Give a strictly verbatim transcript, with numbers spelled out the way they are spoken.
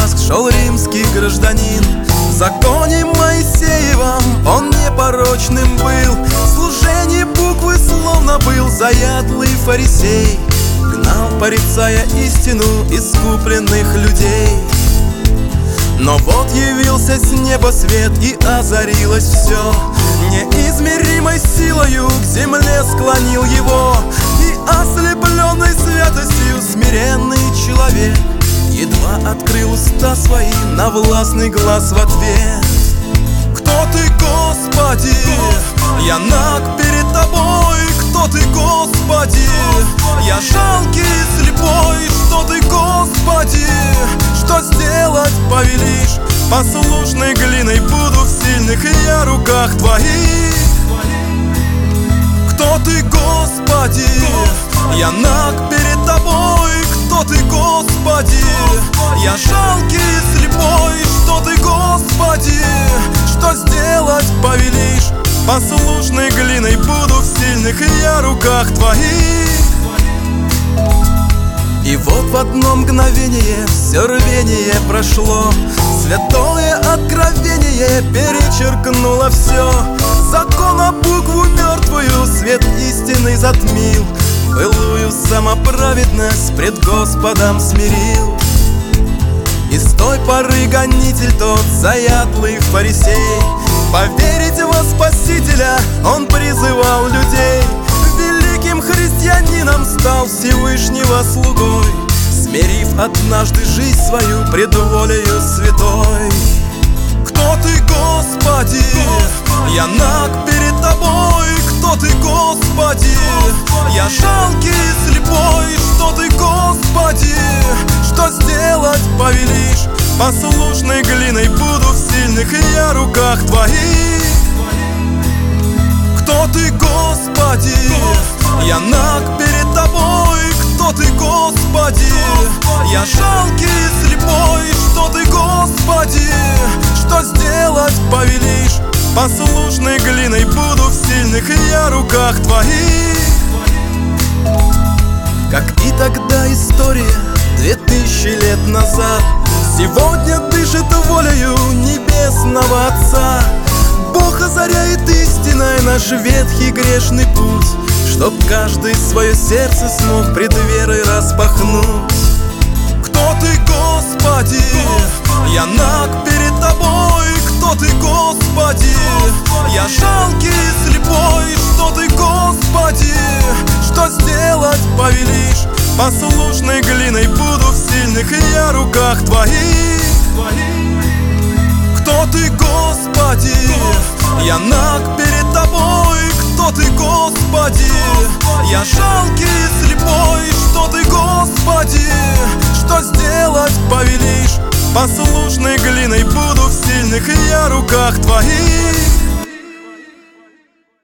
Дамаск шел римский гражданин. В законе Моисеевом он непорочным был, в служении буквы словно был заядлый фарисей. Гнал, порицая истину искупленных людей. Но вот явился с неба свет, и озарилось все. Неизмеримой силою к земле склонил его, и ослепленный святостью смиренный человек едва открыл уста свои на властный глас в ответ. Кто ты, Господи? Я наг перед тобой. Кто ты, Господи? Я жалкий и слепой. Что ты, Господи? Что сделать повелишь? Послушной глиной буду в сильных я руках твоих. Кто ты, Господи? Я наг перед тобой. Кто ты, Господи? Я жалкий и слепой. Что ты, Господи? Что сделать повелишь? Послушной глиной буду в сильных я руках твоих. И вот в одно мгновение все рвение прошло, святое откровение перечеркнуло все. Закона букву мертвую свет истины затмил, былую самоправедность пред Господом смирил. И с той поры гонитель тот, заядлый фарисей, поверить во Спасителя он призывал людей. Великим христианином стал Всевышнего слугой, смирив однажды жизнь свою пред волею святой. Кто ты, Господи? Я наг перед тобой. Кто ты, Господи? Я жалкий и слепой. Что ты, Господи? Что сделать повелишь? Послушной глиной буду в сильных я руках твоих. Кто ты, Господи? Я наг перед тобой. Кто ты, Господи? Я жалкий и слепой. Что ты, Господи? Что сделать повелишь? Послушной глиной буду в сильных я руках твоих. Как и тогда история, две тысячи лет назад, сегодня дышит волею небесного Отца. Бог озаряет истиной наш ветхий грешный путь, чтоб каждый свое сердце смог пред верой распахнуть. Кто ты, Господи? Я наг перед тобой. Кто ты, Господи? Я жалкий и слепой. Что ты, Господи? Что сделать повелишь? Послушной глиной буду в сильных я руках твоих. Кто ты, Господи? Я наг перед тобой. Кто ты, Господи? Я жалкий и слепой. Что ты, Господи? Что сделать повелишь? Послушной глиной буду в сильных я руках твоих.